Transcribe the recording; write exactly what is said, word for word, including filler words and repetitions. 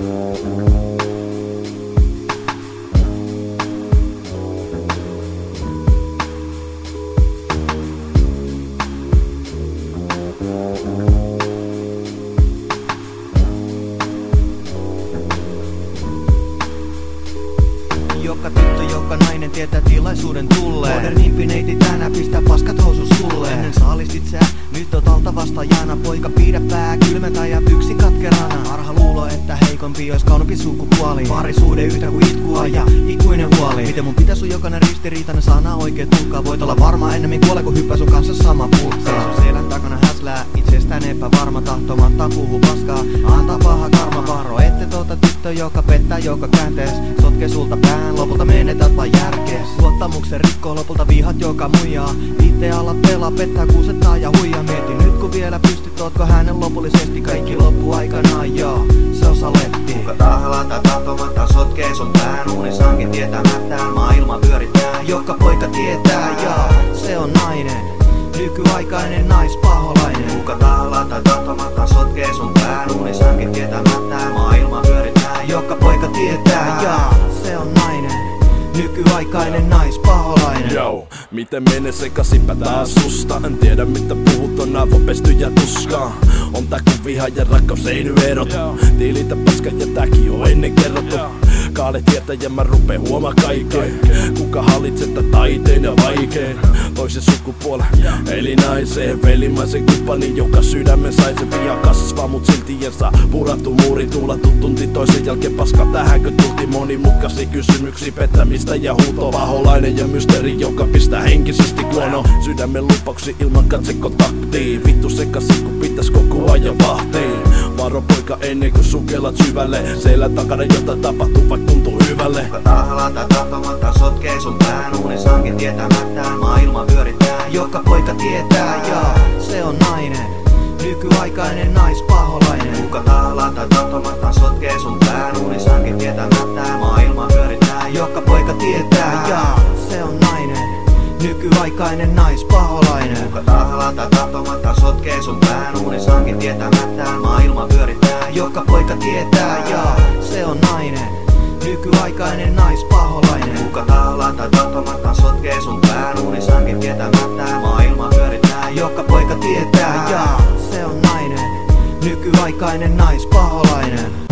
Joka tyttö, joka nainen tietää tilaisuuden tulleen. Modernimpi neiti tänään pistää paskat housun sulle. Ennen saalistit sä, nyt oot alta vastaajana. Poika pidä pää kylmentä ja yksin katkerana. Harha luulo, että heikompi ois kaunompi sukupuoli. Parisuhde yhtä kuin itkua ja ikuinen huoli. Miten mun pitäis sun jokainen ristiriitainen sana oikein tulkkaa? Voit olla varma ennemmin kuole kun hyppää sun kanssa sama pulkkaa. Seisoo selän takana häslää, itsestään epävarma. Tahtomattaan puhuu paskaa, antaa paha karma. Varo ette tuota tyttö, joka pettää joka kääntees. Sotkee sulta pään, lopulta menetät vaan järkees. Luottamuksen rikkoo, lopulta vihat joka muijaa. Itse ala pelaa, pettää, kuusettaa ja huijaa. Mieti nyt kun vielä pystyt, ootko hänen lopullisesti kaikki loppu aikanaan, joo, se on saletti. Kuka tahalla tai tahtomatta sotkee sun pään. Unissaankin tietämättään maailma pyörittää. Joka poika tietää, joo, se on nainen. Nykyaikainen naispaholainen. Kuka tahalla tai tahtomatta sotkee sun pään. Unissaankin tietämättään maailma pyörittää. Joka poika tietää, joo, se on nainen. Nykyaikainen naispaholainen. Yo, miten menee sekaisinpä taas susta? En tiedä mitä puhut, on aivopesty ja tuskaa. On tää kun viha ja rakkaus ei nyt erotu. Tiilitä paska ja tääkin on ennen kerrottu. Kaale tietä ja mä rupee huomaa kaikkeen. Kuka hallitsee taiteen ja vaikein. Toisen sukupuolen eli naiseen. Velimaisen kumppanin, joka sydämen sai sen viha kasvaa. Mut silti en saa purattu muuri tuulattu tunti toisen jälkeen paska. Tähänkö tulti monimutkaisia kysymyksiä, pettämistä ja huutoa. Paholainen ja mysteeri, joka pistää henkisesti kuono. Sydämen lupauksia ilman katsekontaktia. Vittu sekaisin kun pitäis koko ajan vahtiin. Varo poika ennen kuin sukellat syvälle. Selän takana jotain tapahtuu vaik tuntuu hyvälle. Kuka tahalla tai tahtomatta sotkee sun pään. Unissaankin tietämättään maailma pyörittää. Joka poika tietää, joo, se on nainen. Nykyaikainen naispaholainen. Kuka tahalla tai tahtomatta sotkee sun pään. Unissaankin tietämättään maailma pyörittää. Joka poika tietää, joo, se on nainen. Nykyaikainen naispaholainen. Kuka tahalla tai tahtomatta sotkee sun pään. Unissaankin tietämättään maailma pyörittää. Joka poika tietää, joo, se on nainen. Nykyaikainen naispaholainen. Kuka tahalla tai tahtomatta sotkee sun pään. Unissaankin tietämättään maailma pyörittää. Joka poika tietää, joo, se on nainen. Nykyaikainen naispaholainen.